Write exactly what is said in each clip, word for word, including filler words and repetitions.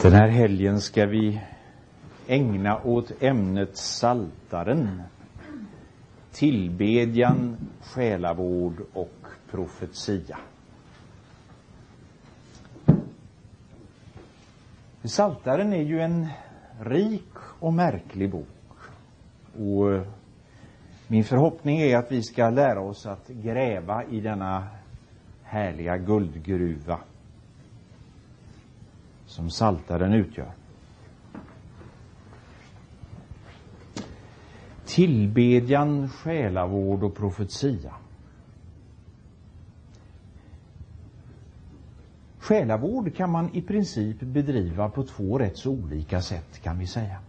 Den här helgen ska vi ägna åt ämnet Psaltaren, tillbedjan, själavård och profetia. Psaltaren är ju en rik och märklig bok. Och min förhoppning är att vi ska lära oss att gräva i denna härliga guldgruva som Psaltaren utgör. Tillbedjan, själavård och profetia. Själavård kan man i princip bedriva på två rätt så olika sätt, kan vi säga.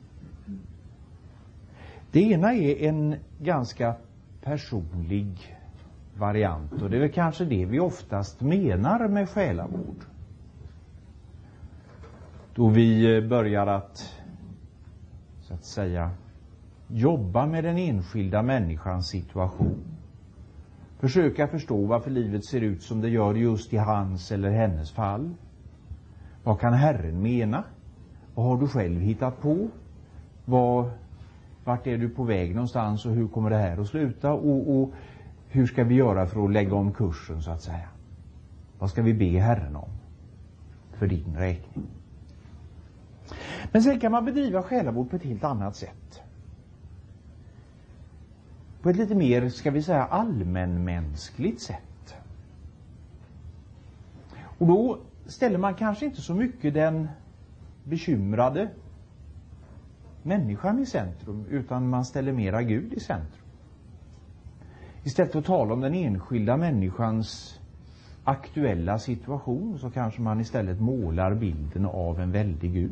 Det ena är en ganska personlig variant, och det är väl kanske det vi oftast menar med själavård. Då vi börjar att, så att säga, jobba med den enskilda människans situation. Försöka förstå varför livet ser ut som det gör just i hans eller hennes fall. Vad kan Herren mena? Vad har du själv hittat på? Vad, vart är du på väg någonstans och hur kommer det här att sluta? Och, och hur ska vi göra för att lägga om kursen, så att säga? Vad ska vi be Herren om för din räkning? Men sen kan man bedriva själavård på ett helt annat sätt. På ett lite mer, ska vi säga, allmänmänskligt sätt. Och då ställer man kanske inte så mycket den bekymrade människan i centrum, utan man ställer mera Gud i centrum. Istället för att tala om den enskilda människans aktuella situation, så kanske man istället målar bilden av en väldig Gud.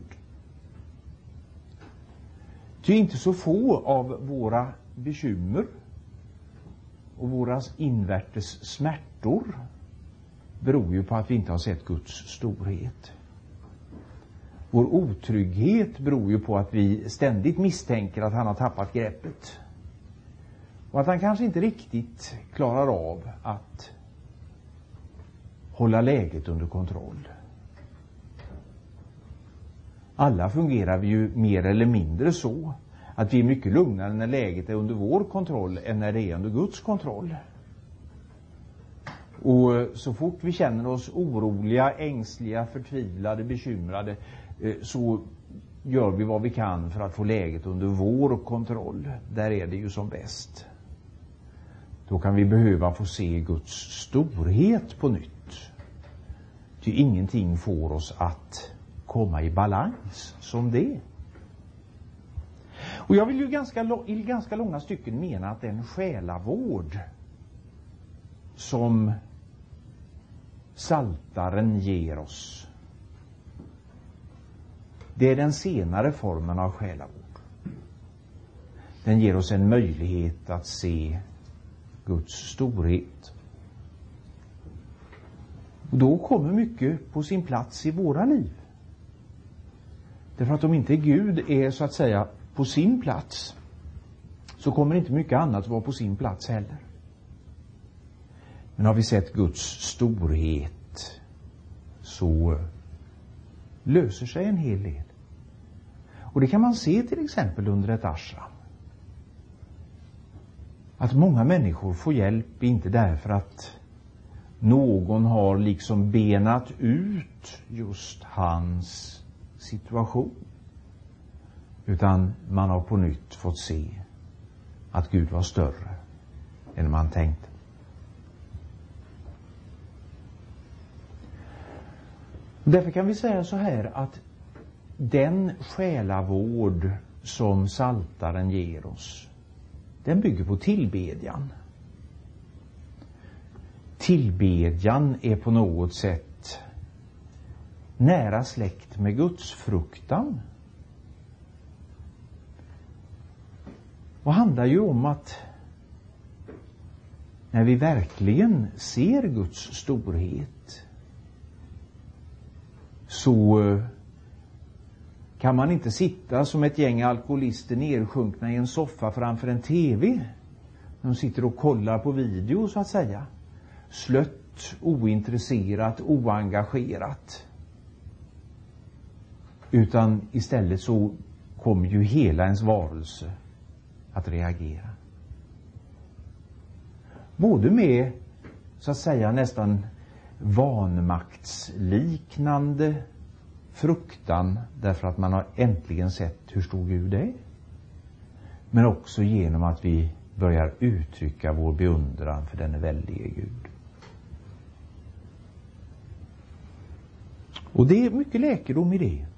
Ty inte så få av våra bekymmer och våra invärtes smärtor beror ju på att vi inte har sett Guds storhet. Vår otrygghet beror ju på att vi ständigt misstänker att han har tappat greppet. Och att han kanske inte riktigt klarar av att hålla läget under kontroll. Alla fungerar vi ju mer eller mindre så att vi är mycket lugnare när läget är under vår kontroll än när det är under Guds kontroll. Och så fort vi känner oss oroliga, ängsliga, förtvivlade, bekymrade, så gör vi vad vi kan för att få läget under vår kontroll. Där är det ju som bäst. Då kan vi behöva få se Guds storhet på nytt. Ty ingenting får oss att komma i balans som det. Och jag vill ju ganska, i ganska långa stycken mena att den själavård som Psaltaren ger oss, det är den senare formen av själavård. Den ger oss en möjlighet att se Guds storhet. Och då kommer mycket på sin plats i våra liv. Därför att om inte Gud är, så att säga, på sin plats, så kommer inte mycket annat vara på sin plats heller. Men har vi sett Guds storhet, så löser sig en hel del. Och det kan man se till exempel under ett ashram. Att många människor får hjälp, inte därför att någon har liksom benat ut just hans situation, utan man har på nytt fått se att Gud var större än man tänkte. Därför kan vi säga så här, att den själavård som Psaltaren ger oss, den bygger på tillbedjan. Tillbedjan är på något sätt nära släkt med Guds fruktan. Och handlar ju om att när vi verkligen ser Guds storhet, så kan man inte sitta som ett gäng alkoholister nersjunkna i en soffa framför en tv. De sitter och kollar på video, så att säga. Slött, ointresserat, oengagerat. Utan istället så kommer ju hela ens varelse att reagera. Både med, så att säga, nästan vanmaktsliknande fruktan därför att man har äntligen sett hur stor Gud är. Men också genom att vi börjar uttrycka vår beundran för den väldige Gud. Och det är mycket läkedom i det.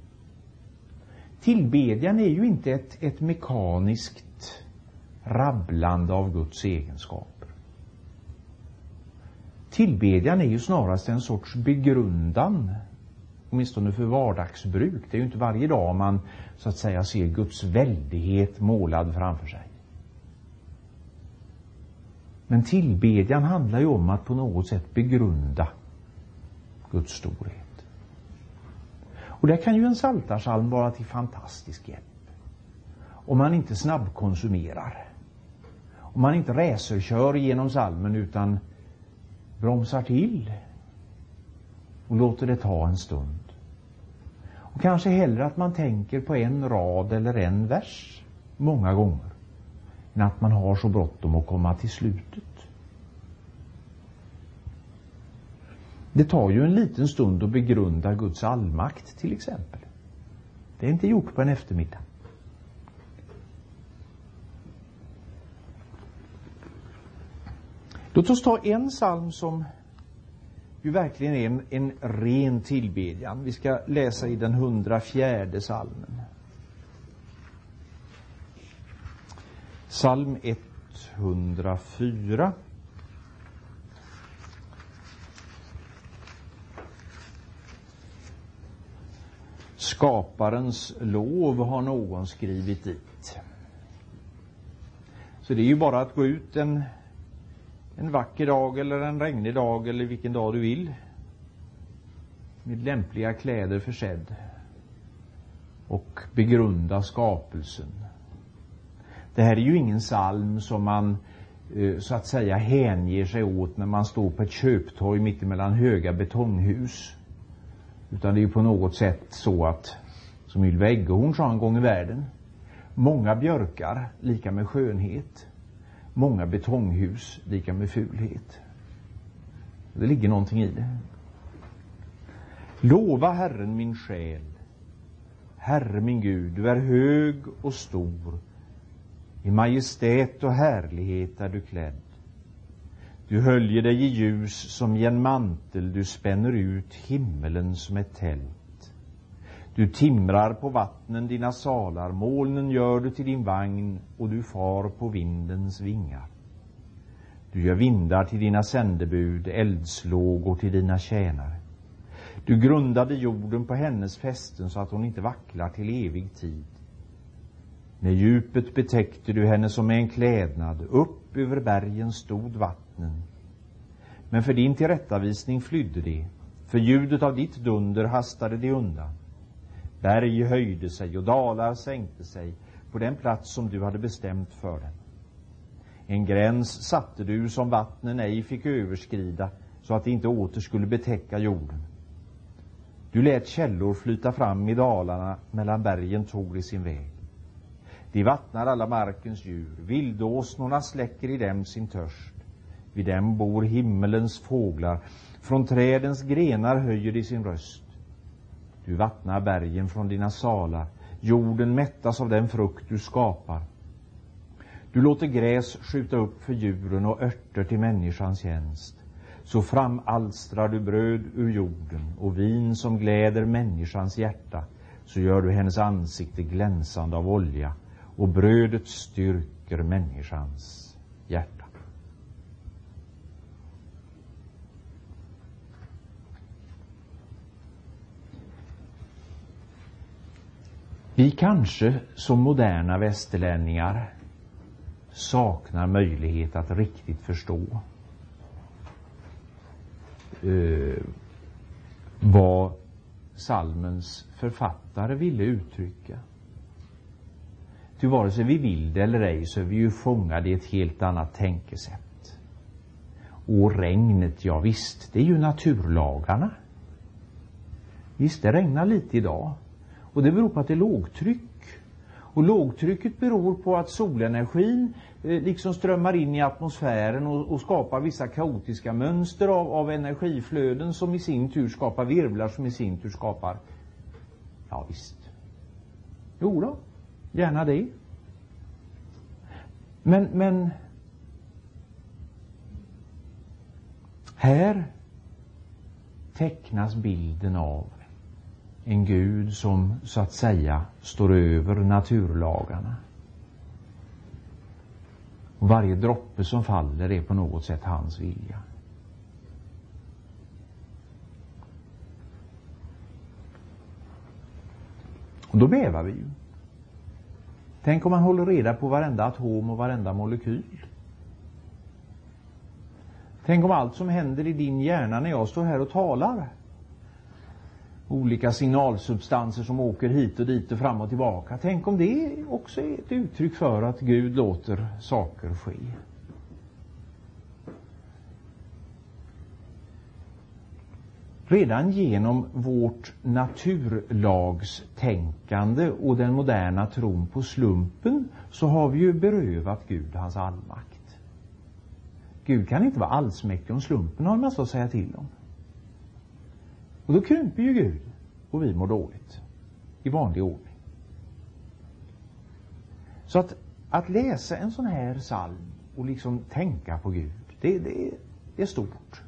Tillbedjan är ju inte ett, ett mekaniskt rabblande av Guds egenskaper. Tillbedjan är ju snarast en sorts begrundan, åtminstone för vardagsbruk. Det är ju inte varje dag man, så att säga, ser Guds väldighet målad framför sig. Men tillbedjan handlar ju om att på något sätt begrunda Guds storhet. Och där kan ju en psaltarpsalm vara till fantastisk hjälp. Om man inte snabbkonsumerar. Om man inte racerkör genom psalmen utan bromsar till och låter det ta en stund. Och kanske hellre att man tänker på en rad eller en vers många gånger än att man har så bråttom att komma till slutet. Det tar ju en liten stund att begrunda Guds allmakt till exempel. Det är inte gjort på en eftermiddag. Låt oss ta en psalm som ju verkligen är en, en ren tillbedjan. Vi ska läsa i den hundrafjärde psalmen. Psalm etthundrafyra. Skaparens lov har någon skrivit dit. Så det är ju bara att gå ut en, en vacker dag eller en regnig dag eller vilken dag du vill. Med lämpliga kläder försedd. Och begrunda skapelsen. Det här är ju ingen psalm som man så att säga hänger sig åt när man står på ett köptorg mitt emellan höga betonghus. Utan det är ju på något sätt så att, som Ylva Eggehorn sa en gång i världen, många björkar lika med skönhet, många betonghus lika med fulhet. Det ligger någonting i det. Lova Herren min själ, Herre min Gud, du är hög och stor, i majestät och härlighet är du klädd. Du höljer dig i ljus som i en mantel, du spänner ut himmelen som ett tält. Du timrar på vattnen dina salar, molnen gör du till din vagn och du far på vindens vingar. Du gör vindar till dina sändebud, eldslågor till dina tjänare. Du grundade jorden på hennes fästen så att hon inte vacklar till evig tid. Med djupet betäckte du henne som med en klädnad, upp över bergen stod vattnen. Men för din tillrättavisning flydde de, för ljudet av ditt dunder hastade de undan. Berg höjde sig och dalar sänkte sig på den plats som du hade bestämt för dem. En gräns satte du som vattnen ej fick överskrida, så att det inte åter skulle betäcka jorden. Du lät källor flyta fram i dalarna, mellan bergen tog de sin väg. De vattnar alla markens djur, vildåsnorna släcker i dem sin törst. Vid dem bor himmelens fåglar, från trädens grenar höjer de sin röst. Du vattnar bergen från dina salar, jorden mättas av den frukt du skapar. Du låter gräs skjuta upp för djuren och örter till människans tjänst. Så framalstrar du bröd ur jorden och vin som gläder människans hjärta. Så gör du hennes ansikte glänsande av olja och brödet styrker människans hjärta. Vi kanske som moderna västerlänningar saknar möjlighet att riktigt förstå eh, vad psalmens författare ville uttrycka. Ty vare sig vi vill det eller ej så är vi ju fångade i ett helt annat tänkesätt. Och regnet, ja visst, det är ju naturlagarna. Visst, det regnar lite idag. Och det beror på att det är lågtryck. Och lågtrycket beror på att solenergin eh, liksom strömmar in i atmosfären och, och skapar vissa kaotiska mönster av, av energiflöden som i sin tur skapar virvlar som i sin tur skapar... Ja visst. Jo då, gärna det. Men, men här tecknas bilden av en Gud som så att säga står över naturlagarna. Och varje droppe som faller är på något sätt hans vilja. Och då bävar vi ju. Tänk om man håller reda på varenda atom och varenda molekyl. Tänk om allt som händer i din hjärna när jag står här och talar. Olika signalsubstanser som åker hit och dit och fram och tillbaka. Tänk om det också är ett uttryck för att Gud låter saker ske. Redan genom vårt naturlagstänkande och den moderna tron på slumpen så har vi ju berövat Gud hans allmakt. Gud kan inte vara allsmäktig om slumpen har en massa att säga till om. Och då krymper ju Gud och vi mår dåligt i vanlig ordning. Så att, att läsa en sån här psalm och liksom tänka på Gud, det, det, det är stort.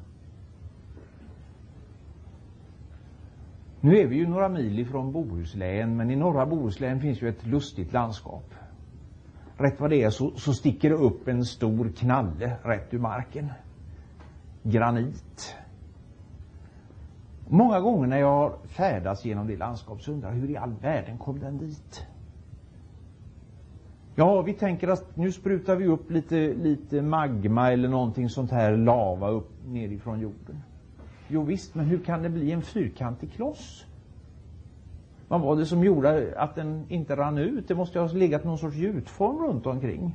Nu är vi ju några mil ifrån Bohuslän, men i norra Bohuslän finns ju ett lustigt landskap. Rätt vad det är så, så sticker det upp en stor knalle rätt ur marken. Granit. Många gånger när jag färdas genom det landskapet så undrar jag hur i all världen kom den dit. Ja, vi tänker att nu sprutar vi upp lite, lite magma eller någonting sånt här lava upp nerifrån jorden. Jo visst, men hur kan det bli en fyrkantig kloss? Vad var det som gjorde att den inte rann ut? Det måste ha legat någon sorts gjutform runt omkring.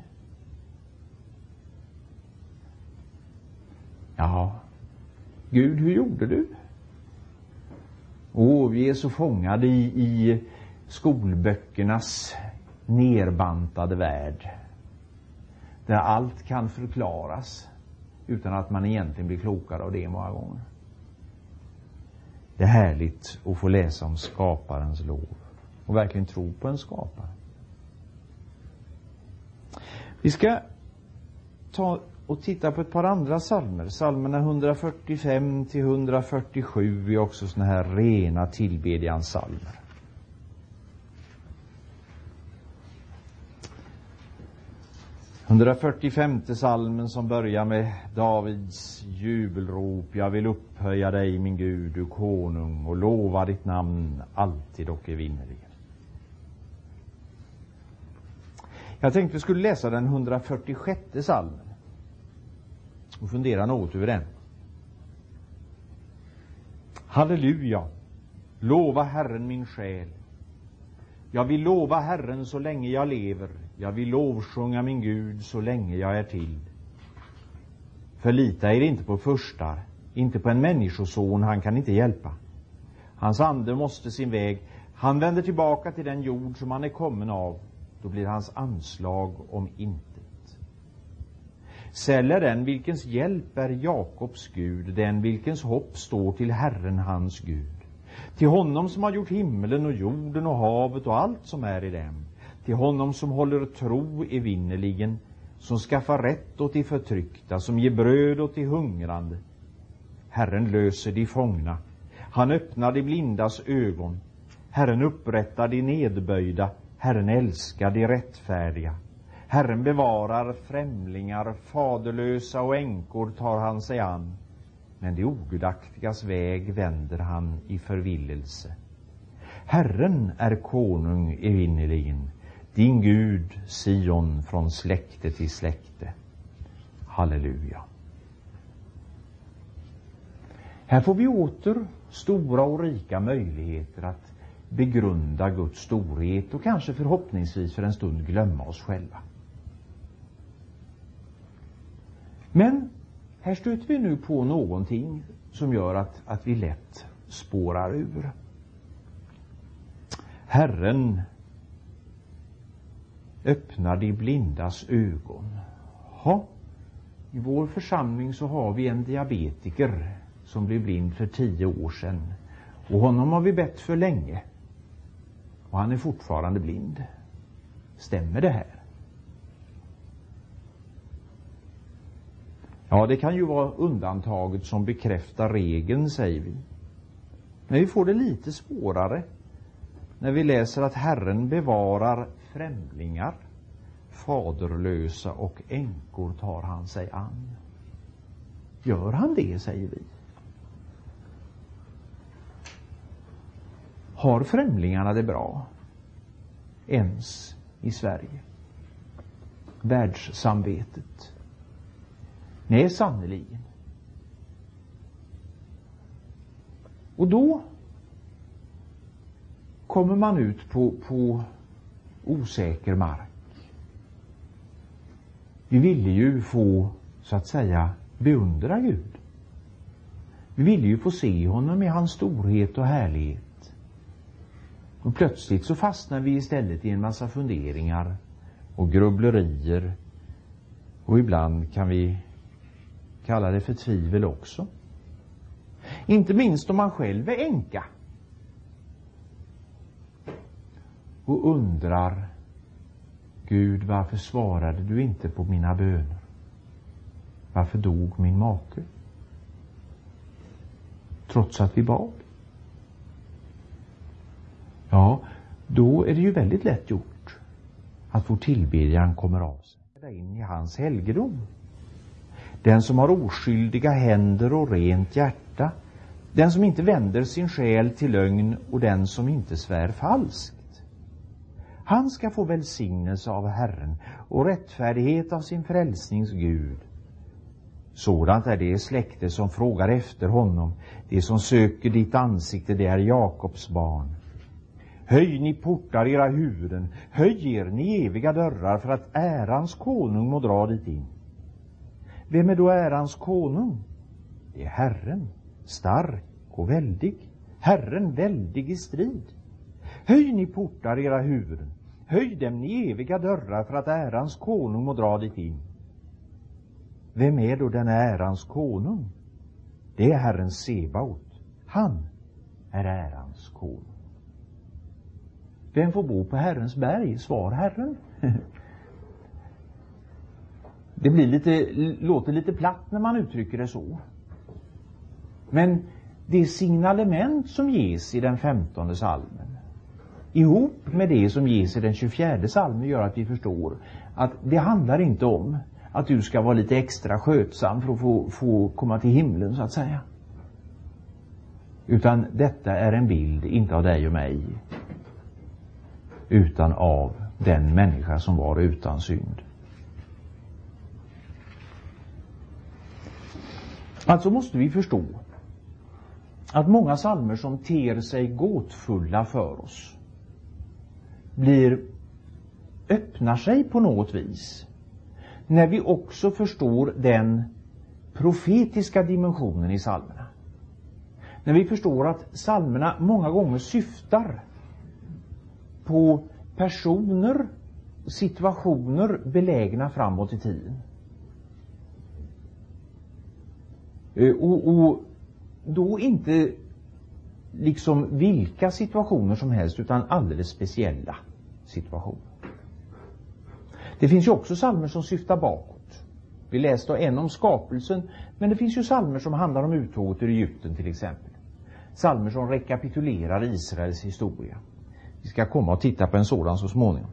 Ja, Gud, hur gjorde du? Åh, vi är så fångade i, i skolböckernas nerbantade värld. Där allt kan förklaras utan att man egentligen blir klokare av det många gånger. Det är härligt att få läsa om skaparens lov och verkligen tro på en skapare. Vi ska ta och titta på ett par andra psalmer. Psalmerna hundrafyrtiofem till hundrafyrtiosju är också såna här rena tillbedjanspsalmer. hundrafyrtiofemte psalmen som börjar med Davids jubelrop. Jag vill upphöja dig, min Gud, du konung, och lova ditt namn alltid och evinnerligen. Jag tänkte vi skulle läsa den hundrafyrtiosjätte psalmen och fundera något över den. Halleluja, lova Herren min själ. Jag vill lova Herren så länge jag lever. Jag vill lovsjunga min Gud så länge jag är till. Förlita er inte på förstar, inte på en människoson, han kan inte hjälpa. Hans ande måste sin väg. Han vänder tillbaka till den jord som han är kommen av. Då blir hans anslag om intet. Säll är den vilkens hjälp är Jakobs Gud, den vilkens hopp står till Herren hans Gud. Till honom som har gjort himmelen och jorden och havet och allt som är i dem. Till honom som håller tro evinnerligen, som skaffar rätt åt de förtryckta, som ger bröd åt de hungrande. Herren löser de fångna. Han öppnar de blindas ögon. Herren upprättar de nedböjda. Herren älskar de rättfärdiga. Herren bevarar främlingar, faderlösa och änkor tar han sig an. Men de ogudaktigas väg vänder han i förvillelse. Herren är konung evinnerligen, din Gud Sion från släkte till släkte. Halleluja. Här får vi åter stora och rika möjligheter att begrunda Guds storhet och kanske förhoppningsvis för en stund glömma oss själva. Men här stöter vi nu på någonting som gör att, att vi lätt spårar ur. Herren öppnar de blindas ögon. Ja, i vår församling så har vi en diabetiker som blev blind för tio år sedan. Och honom har vi bett för länge. Och han är fortfarande blind. Stämmer det här? Ja, det kan ju vara undantaget som bekräftar regeln, säger vi. Men vi får det lite svårare när vi läser att Herren bevarar främlingar, faderlösa och änkor tar han sig an. Gör han det, säger vi? Har främlingarna det bra? Ens i Sverige? Världssamvetet? Nej, sannoliken. Och då kommer man ut på, på osäker mark. Vi ville ju få, så att säga, beundra Gud. Vi ville ju få se honom i hans storhet och härlighet. Och plötsligt så fastnar vi istället i en massa funderingar och grubblerier. Och ibland kan vi kalla det för tvivel också. Inte minst om man själv är änka. Och undrar, Gud, varför svarade du inte på mina böner? Varför dog min make? Trots att vi bad. Ja, då är det ju väldigt lätt gjort att vår tillbedjan kommer av sig in i hans helgedom. Den som har oskyldiga händer och rent hjärta, den som inte vänder sin själ till lögn och den som inte svär falskt. Han ska få välsignelse av Herren och rättfärdighet av sin frälsnings Gud. Sådant är det släkte som frågar efter honom, det som söker ditt ansikte, det är Jakobs barn. Höj ni portar era huvuden, höj er ni eviga dörrar, för att ärans konung må dra dit in. Vem är då ärans konung? Det är Herren, stark och väldig, Herren väldig i strid. Höj ni portar era huvuden, höj dem ni eviga dörrar, för att ärans konung må dra dit in. Vem är då den ärans konung? Det är Herren Sebaot, han är ärans konung. Vem får bo på Herrens berg? Svar Herren. Det blir lite, låter lite platt när man uttrycker det så. Men det signalement som ges i den femtonde salmen, ihop med det som ges i den tjugofjärde salmen, gör att vi förstår att det handlar inte om att du ska vara lite extra skötsam för att få, få komma till himlen, så att säga. Utan detta är en bild, inte av dig och mig, utan av den människa som var utan synd. Alltså måste vi förstå att många psalmer som ter sig gåtfulla för oss blir, öppnar sig på något vis när vi också förstår den profetiska dimensionen i psalmerna. När vi förstår att psalmerna många gånger syftar på personer, situationer belägna framåt i tiden. Och, och då inte liksom vilka situationer som helst, utan alldeles speciella situationer. Det finns ju också psalmer som syftar bakåt. Vi läste en om skapelsen, men det finns ju psalmer som handlar om uttåget ur Egypten till exempel. Psalmer som rekapitulerar Israels historia. Vi ska komma och titta på en sådan så småningom.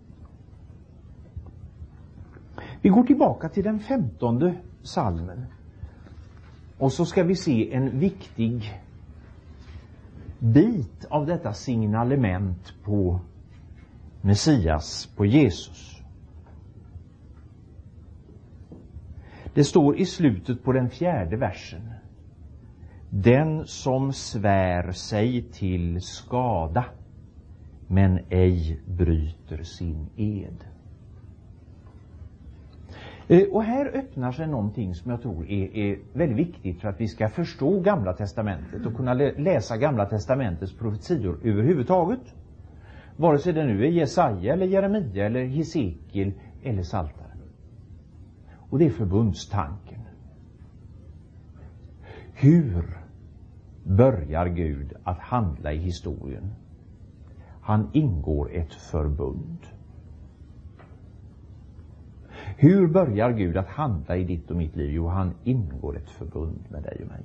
Vi går tillbaka till den femtonde psalmen. Och så ska vi se en viktig bit av detta signalement på Messias, på Jesus. Det står i slutet på den fjärde versen: den som svär sig till skada, men ej bryter sin ed. Och här öppnar sig någonting som jag tror är, är väldigt viktigt för att vi ska förstå Gamla testamentet och kunna läsa Gamla testamentets profetior överhuvudtaget. Vare sig det nu är Jesaja eller Jeremia eller Hesekiel eller Saltaren. Och det är förbundstanken. Hur börjar Gud att handla i historien? Han ingår ett förbund. Hur börjar Gud att handla i ditt och mitt liv? Jo, han ingår ett förbund med dig och mig.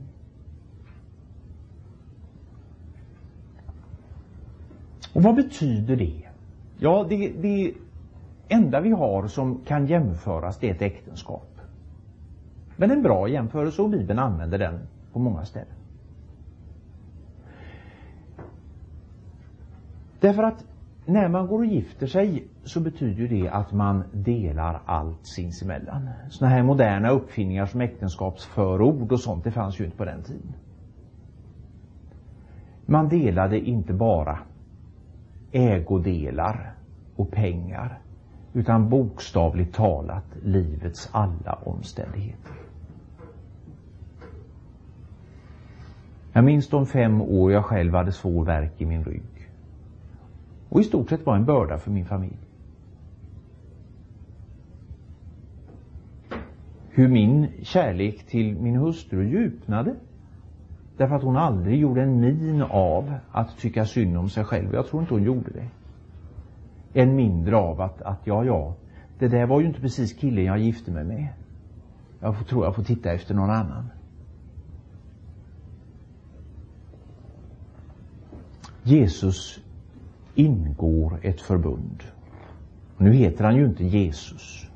Och vad betyder det? Ja, det, det enda vi har som kan jämföras, det är ett äktenskap. Men en bra jämförelse, och Bibeln använder den på många ställen. Därför att när man går och gifter sig så betyder det att man delar allt sinsemellan. Såna här moderna uppfinningar som äktenskapsförord och sånt, det fanns ju inte på den tiden. Man delade inte bara ägodelar och pengar, utan bokstavligt talat livets alla omständigheter. Jag minns de fem år jag själv hade svår värk i min rygg. Och i stort sett var en börda för min familj. Hur min kärlek till min hustru djupnade. Därför att hon aldrig gjorde en min av att tycka synd om sig själv. Jag tror inte hon gjorde det. En mindre av att, att ja, ja, det där var ju inte precis killen jag gifte mig med. Jag får, tror jag får titta efter någon annan. Jesus ingår ett förbund. Nu heter han ju inte Jesus.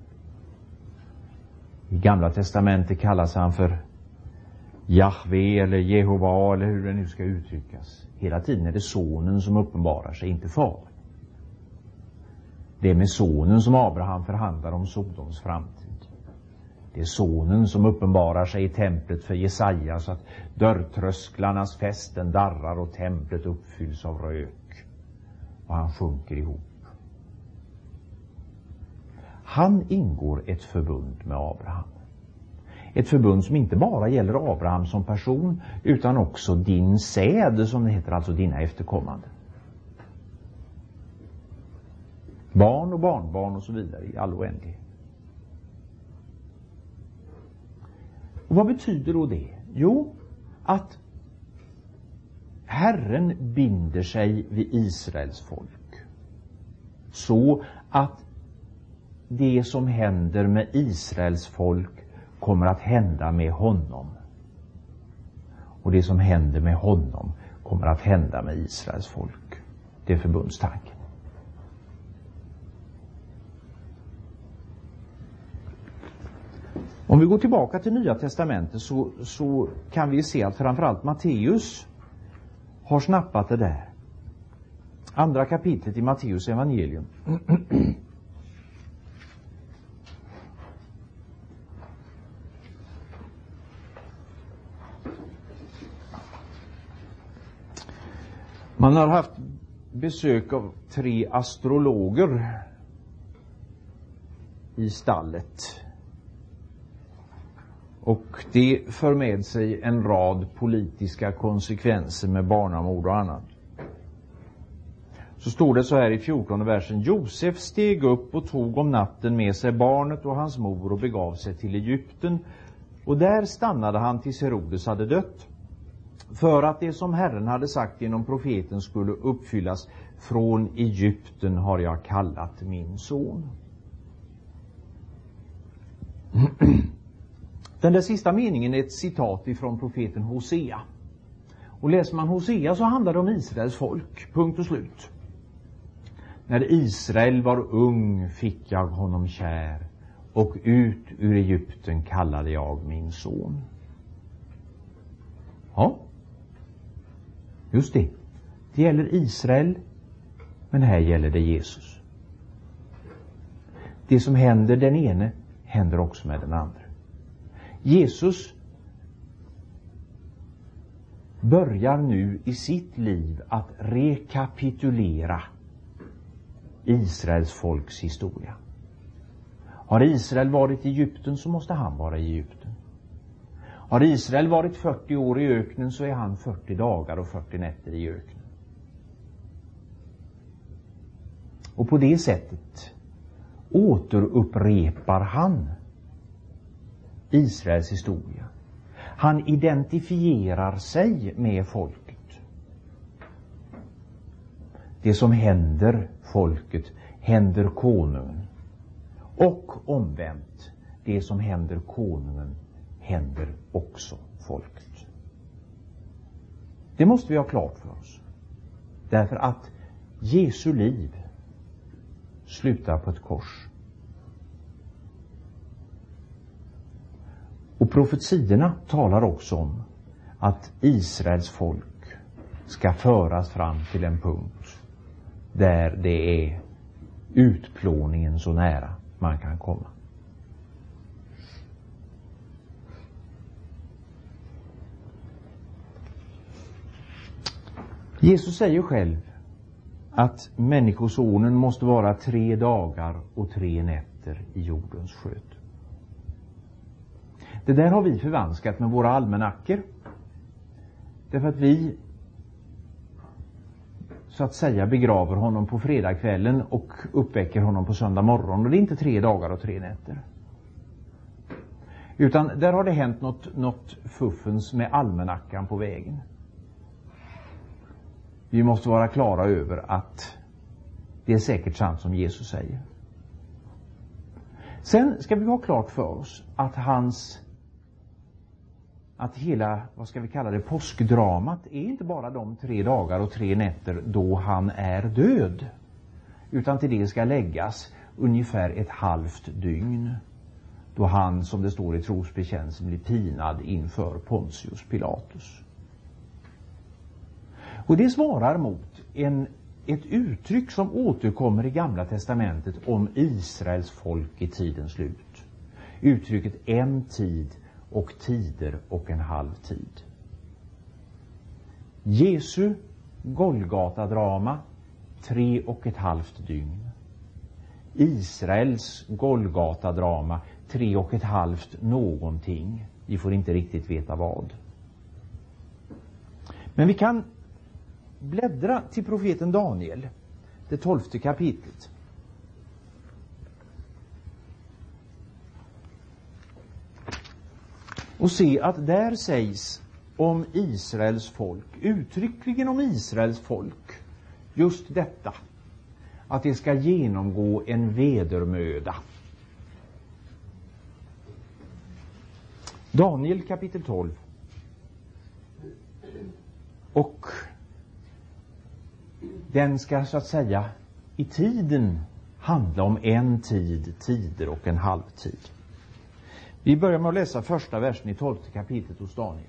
I Gamla testamentet kallas han för Jahve eller Jehova eller hur det nu ska uttryckas. Hela tiden är det sonen som uppenbarar sig, inte far. Det är med sonen som Abraham förhandlar om Sodoms framtid. Det är sonen som uppenbarar sig i templet för Jesaja så att dörrtrösklarnas fästen darrar och templet uppfylls av rök. Och han sjunker ihop. Han ingår ett förbund med Abraham. Ett förbund som inte bara gäller Abraham som person, utan också din säd, som det heter, alltså dina efterkommande. Barn och barnbarn och så vidare i all oändlighet. Och vad betyder då det? Jo, att Herren binder sig vid Israels folk. Så att det som händer med Israels folk kommer att hända med honom. Och det som händer med honom kommer att hända med Israels folk. Det är förbundstanken. Om vi går tillbaka till Nya testamentet så, så kan vi se att framförallt Matteus har snappat det där. Andra kapitlet i Matteus evangelium. Man har haft besök av tre astrologer i stallet. Och det för med sig en rad politiska konsekvenser med barnamord och annat. Så står det så här i fjortonde versen. Josef steg upp och tog om natten med sig barnet och hans mor och begav sig till Egypten. Och där stannade han tills Herodes hade dött. För att det som Herren hade sagt genom profeten skulle uppfyllas. Från Egypten har jag kallat min son. Den där sista meningen är ett citat ifrån profeten Hosea. Och läser man Hosea så handlar det om Israels folk. Punkt och slut. När Israel var ung fick jag honom kär. Och ut ur Egypten kallade jag min son. Ja. Just det. Det gäller Israel. Men här gäller det Jesus. Det som händer den ene händer också med den andra. Jesus börjar nu i sitt liv att rekapitulera Israels folks historia. Har Israel varit i Egypten så måste han vara i Egypten. Har Israel varit fyrtio år i öknen så är han fyrtio dagar och fyrtio nätter i öknen. Och på det sättet återupprepar han Israels historia. Han identifierar sig med folket. Det som händer folket händer konungen. Och omvänt, det som händer konungen händer också folket. Det måste vi ha klart för oss. Därför att Jesu liv slutar på ett kors. Och profetierna talar också om att Israels folk ska föras fram till en punkt där det är utplåningen så nära man kan komma. Jesus säger själv att människosonen måste vara tre dagar och tre nätter i jordens sköt. Det där har vi förvanskat med våra almanackor. Därför att vi så att säga begraver honom på fredagskvällen och uppväcker honom på söndag morgon. Och det är inte tre dagar och tre nätter. Utan där har det hänt något, något fuffens med almanackan på vägen. Vi måste vara klara över att det är säkert sant som Jesus säger. Sen ska vi ha klart för oss att hans att hela, vad ska vi kalla det, påskdramat är inte bara de tre dagar och tre nätter då han är död. Utan till det ska läggas ungefär ett halvt dygn. Då han, som det står i trosbekännelsen, blir pinad inför Pontius Pilatus. Och det svarar mot en, ett uttryck som återkommer i Gamla testamentet om Israels folk i tidens slut. Uttrycket en tid och tider och en halv tid. Jesu Golgata-drama, tre och ett halvt dygn. Israels Golgata-drama, tre och ett halvt någonting. Vi får inte riktigt veta vad. Men vi kan bläddra till profeten Daniel, det tolfte kapitlet. Och se att där sägs om Israels folk, uttryckligen om Israels folk, just detta, att det ska genomgå en vedermöda. Daniel kapitel tolv. Och den ska så att säga i tiden handla om en tid, tider och en halvtid. Vi börjar med att läsa första versen i tolfte kapitlet hos Daniel.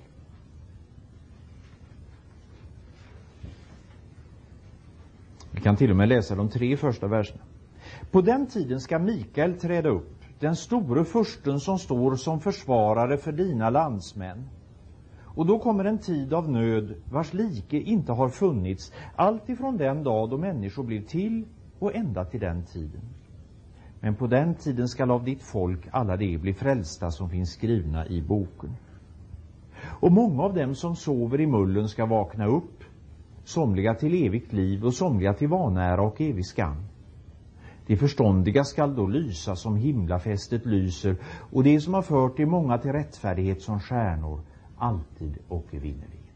Vi kan till och med läsa de tre första verserna. På den tiden ska Mikael träda upp, den store fursten som står som försvarare för dina landsmän. Och då kommer en tid av nöd vars like inte har funnits, allt ifrån den dag då människor blir till och ända till den tiden. Men på den tiden skall av ditt folk alla de bli frälsta som finns skrivna i boken. Och många av dem som sover i mullen ska vakna upp, somliga till evigt liv och somliga till vanära och evig skam. De förståndiga skall då lysa som himlafästet lyser, och de som har fört de många till rättfärdighet som stjärnor alltid och evinnerligen.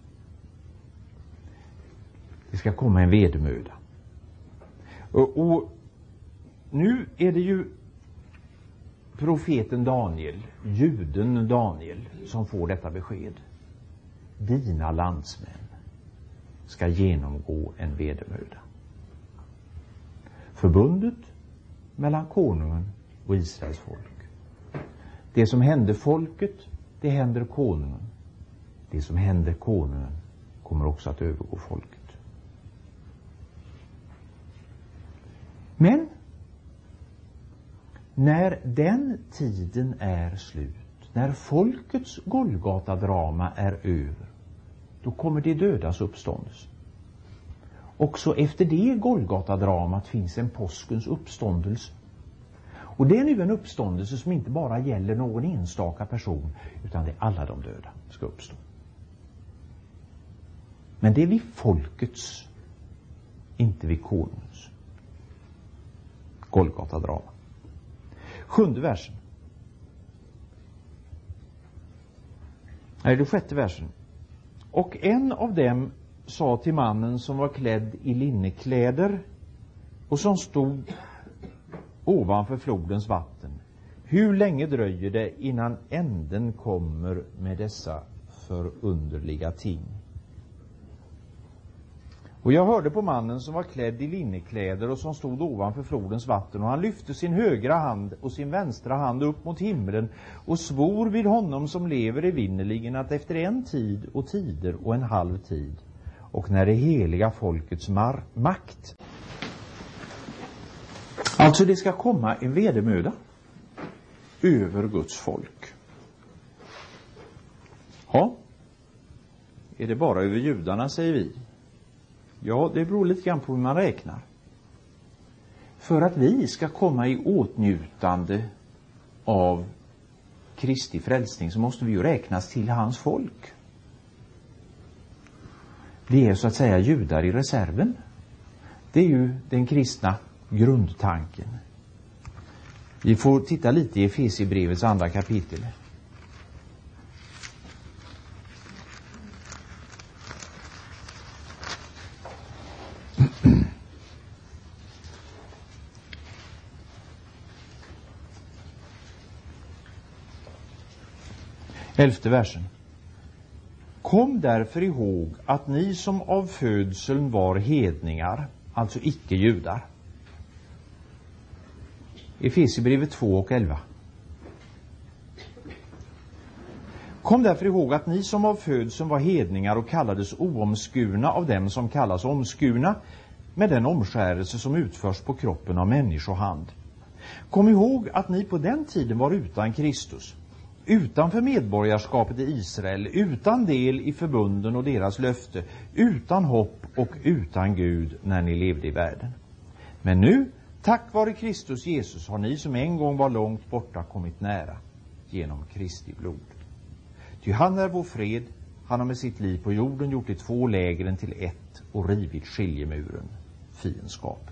Det ska komma en vedermöda. Och, och nu är det ju profeten Daniel, juden Daniel, som får detta besked. Dina landsmän ska genomgå en vedermöda. Förbundet mellan konungen och Israels folk. Det som hände folket, det händer konungen. Det som händer konungen kommer också att övergå folket. Men när den tiden är slut, när folkets Golgata-drama är över, då kommer det dödas uppståndelse. Också efter det Golgata-dramat finns en påskens uppståndelse. Och det är nu en uppståndelse som inte bara gäller någon enstaka person, utan det är alla de döda ska uppstå. Men det är vid folkets, inte vid konungens. Golgata-drama. Sjunde versen. Nej, det sjätte versen. Och en av dem sa till mannen som var klädd i linnekläder och som stod ovanför flodens vatten: hur länge dröjer det innan änden kommer med dessa förunderliga ting? Och jag hörde på mannen som var klädd i linnekläder och som stod ovanför flodens vatten, och han lyfte sin högra hand och sin vänstra hand upp mot himlen och svor vid honom som lever evinnerligen att efter en tid och tider och en halv tid, och när det heliga folkets mar- makt, alltså det ska komma en vedermöda över Guds folk. Ja, är det bara över judarna, säger vi? Ja, det beror lite grann på hur man räknar. För att vi ska komma i åtnjutande av Kristi frälsning så måste vi ju räknas till hans folk. Det är så att säga judar i reserven. Det är ju den kristna grundtanken. Vi får titta lite i Efesierbrevets andra kapitel. Elfte versen. Kom därför ihåg att ni som av födseln var hedningar, alltså icke judar. Efesierbrevet två och elva. Kom därför ihåg att ni som av födseln var hedningar och kallades oomskurna av dem som kallas omskurna, med den omskärelse som utförs på kroppen av människohand. Kom ihåg att ni på den tiden var utan Kristus, utanför medborgarskapet i Israel, utan del i förbunden och deras löfte, utan hopp och utan Gud när ni levde i världen. Men nu, tack vare Kristus Jesus, har ni som en gång var långt borta kommit nära genom Kristi blod. Ty han är vår fred, han har med sitt liv på jorden gjort de två lägren till ett och rivit skiljemuren, fiendskap.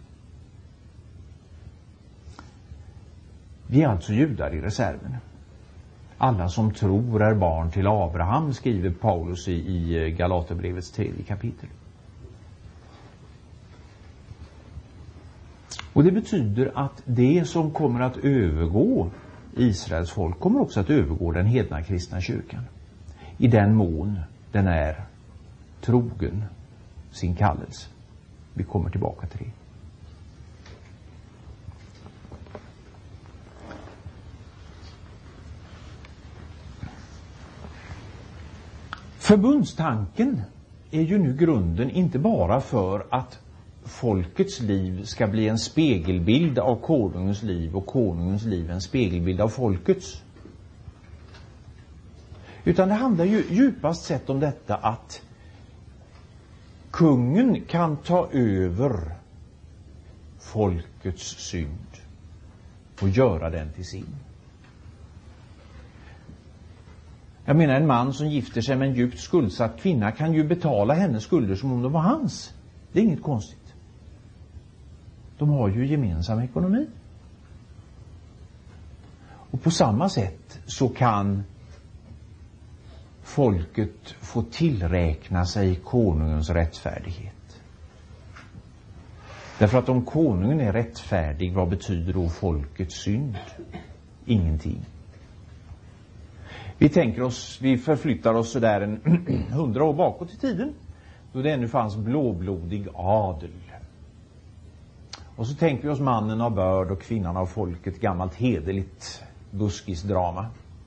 Vi är alltså judar i reserven. Alla som tror är barn till Abraham, skriver Paulus i, i Galaterbrevets tredje kapitel. Och det betyder att det som kommer att övergå Israels folk kommer också att övergå den hedna kristna kyrkan. I den mån den är trogen sin kallelse. Vi kommer tillbaka till det. Förbundstanken är ju nu grunden inte bara för att folkets liv ska bli en spegelbild av konungens liv och konungens liv en spegelbild av folkets. Utan det handlar ju djupast sett om detta att kungen kan ta över folkets synd och göra den till sin. Jag menar, en man som gifter sig med en djupt skuldsatt kvinna kan ju betala hennes skulder som om de var hans. Det är inget konstigt. De har ju gemensam ekonomi. Och på samma sätt så kan folket få tillräkna sig konungens rättfärdighet. Därför att om konungen är rättfärdig, vad betyder då folkets synd? Ingenting. Vi tänker oss, vi förflyttar oss så där en hundra år bakåt i tiden, då det ännu fanns blåblodig adel. Och så tänker vi oss mannen av börd och kvinnan av folket, gammalt hederligt buskisdrama.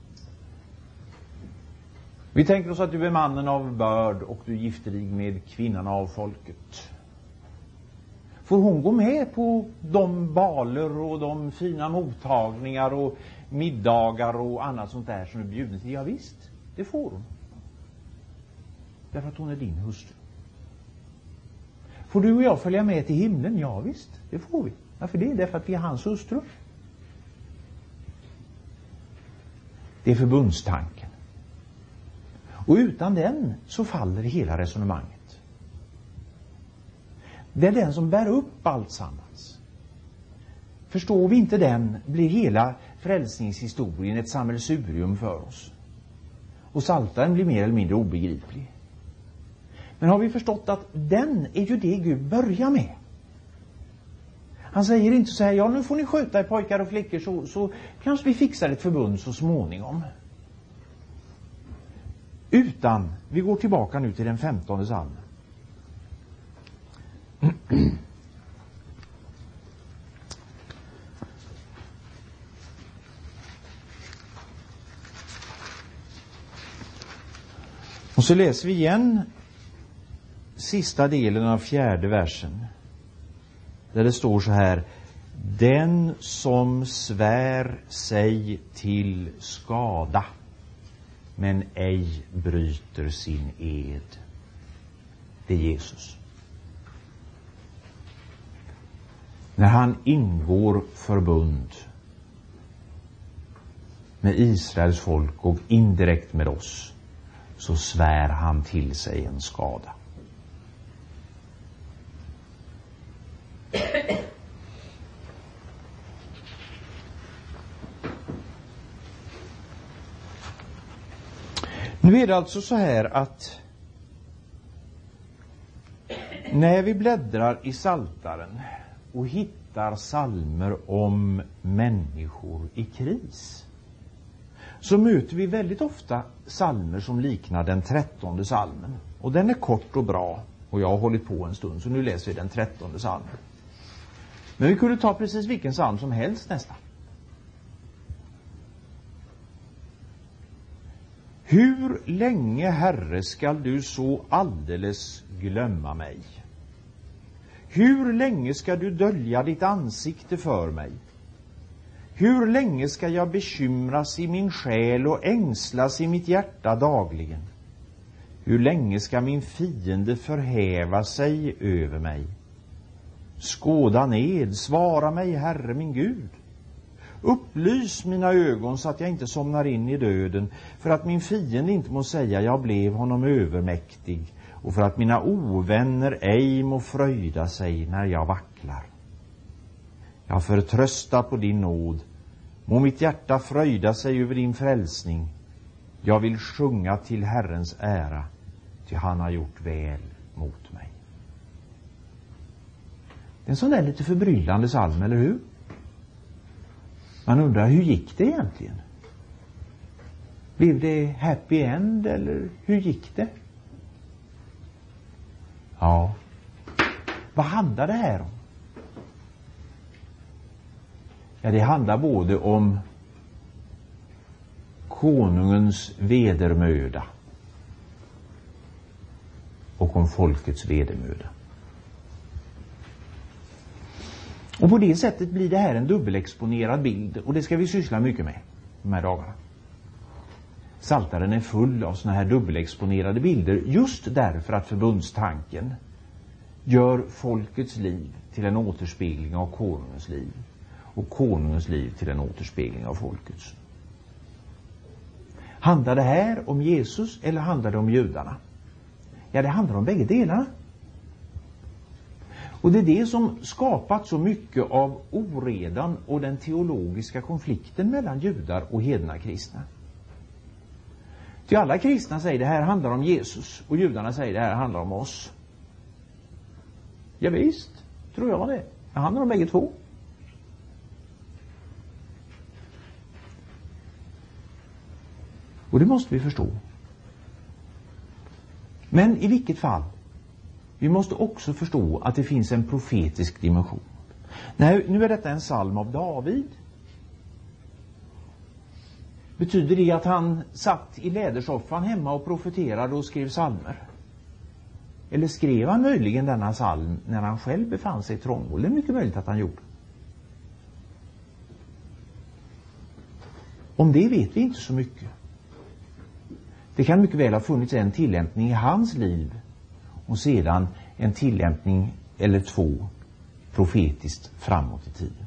Vi tänker oss att du är mannen av börd och du gifter dig med kvinnan av folket. Får hon gå med på de baler och de fina mottagningar och middagar och annat sånt där som är bjuden till? Ja visst, det får hon. Därför att hon är din hustru. Får du och jag följa med till himlen? Ja visst, det får vi. Varför det? Därför att vi är hans hustru. Det är förbundstanken. Och utan den så faller hela resonemanget. Det är den som bär upp allt sammans. Förstår vi inte den blir hela frälsningshistorien ett sammelsurium för oss. Och Psaltaren blir mer eller mindre obegriplig. Men har vi förstått att den är ju det Gud börjar med. Han säger inte så här, ja nu får ni sköta er pojkar och flickor så, så kanske vi fixar ett förbund så småningom. Utan vi går tillbaka nu till den femtonde psalmen. Och så läser vi igen sista delen av fjärde versen. Där det står så här: den som svär sig till skada men ej bryter sin ed. Det är Jesus. När han ingår förbund med Israels folk och indirekt med oss, så svär han till sig en skada. Nu är det alltså så här att när vi bläddrar i Psaltaren och hittar psalmer om människor i kris, så möter vi väldigt ofta psalmer som liknar den trettonde psalmen. Och den är kort och bra, och jag har hållit på en stund, så nu läser vi den trettonde psalmen. Men vi kunde ta precis vilken psalm som helst nästan. Hur länge, Herre, skall du så alldeles glömma mig? Hur länge ska du dölja ditt ansikte för mig? Hur länge ska jag bekymras i min själ och ängslas i mitt hjärta dagligen? Hur länge ska min fiende förhäva sig över mig? Skåda ned, svara mig, Herre min Gud. Upplys mina ögon så att jag inte somnar in i döden, för att min fiende inte må säga jag blev honom övermäktig, och för att mina ovänner ej må fröjda sig när jag vacklar. Jag förtröstar på din nåd, må mitt hjärta fröjda sig över din frälsning. Jag vill sjunga till Herrens ära, ty han har gjort väl mot mig. Det är en sån där lite förbryllande psalm, eller hur? Man undrar, hur gick det egentligen? Blev det happy end, eller hur gick det? Ja. Vad handlar det här om? Ja, det handlar både om konungens vedermöda och om folkets vedermöda. Och på det sättet blir det här en dubbelexponerad bild, och det ska vi syssla mycket med de här dagarna. Psaltaren är full av såna här dubbelexponerade bilder, just därför att förbundstanken gör folkets liv till en återspegling av konungens liv, och konungens liv till en återspegling av folkets. Handlar det här om Jesus eller handlar det om judarna? Ja, det handlar om bägge delarna. Och det är det som skapat så mycket av oredan och den teologiska konflikten mellan judar och hedna kristna. Till alla kristna säger det här handlar om Jesus, och judarna säger det här handlar om oss. Ja visst, tror jag det. Det handlar om bägge två. Och det måste vi förstå. Men i vilket fall, vi måste också förstå att det finns en profetisk dimension. Nej, nu är detta en psalm av David. Betyder det att han satt i lädersoffan hemma och profeterade och skrev psalmer? Eller skrev han möjligen denna psalm när han själv befann sig i trångmål? Det är mycket möjligt att han gjorde. Om det vet vi inte så mycket. Det kan mycket väl ha funnits en tillämpning i hans liv och sedan en tillämpning eller två profetiskt framåt i tiden.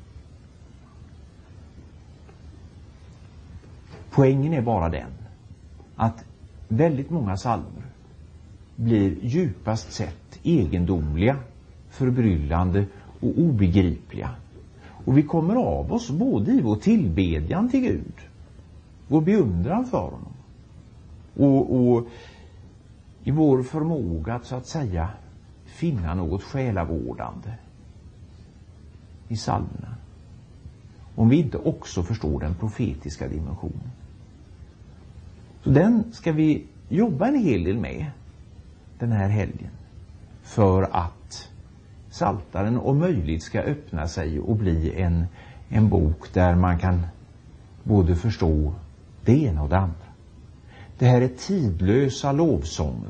Poängen är bara den att väldigt många psalmer blir djupast sett egendomliga, förbryllande och obegripliga Och vi kommer av oss både i vår tillbedjan till Gud, vår beundran för honom, och, och i vår förmåga att så att säga finna något själavårdande i psalmerna, om vi inte också förstår den profetiska dimensionen. Så den ska vi jobba en hel del med den här helgen, för att Psaltaren om möjligt ska öppna sig och bli en, en bok där man kan både förstå det ena och det andra. Det här är tidlösa lovsånger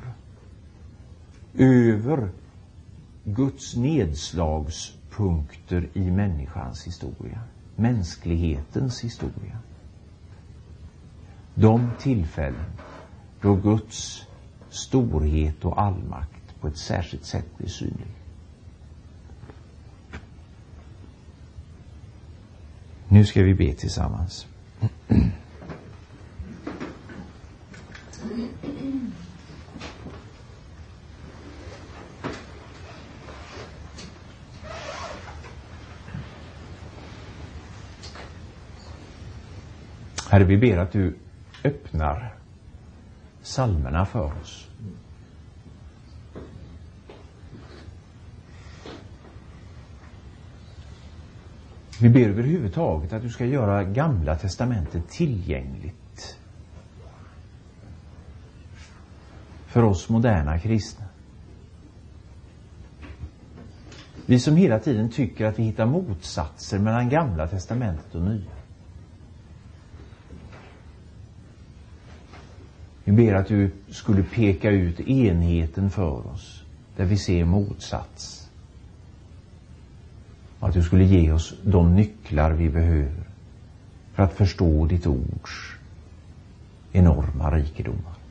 över Guds nedslagspunkter i människans historia, mänsklighetens historia. De tillfällen då Guds storhet och allmakt på ett särskilt sätt blir synlig. Nu ska vi be tillsammans. Herre, vi ber att du öppnar psalmerna för oss. Vi ber överhuvudtaget att du ska göra Gamla testamentet tillgängligt för oss moderna kristna. Vi som hela tiden tycker att vi hittar motsatser mellan Gamla testamentet och Nya. Vi ber att du skulle peka ut enheten för oss där vi ser motsats. Att du skulle ge oss de nycklar vi behöver för att förstå ditt ords enorma rikedomar.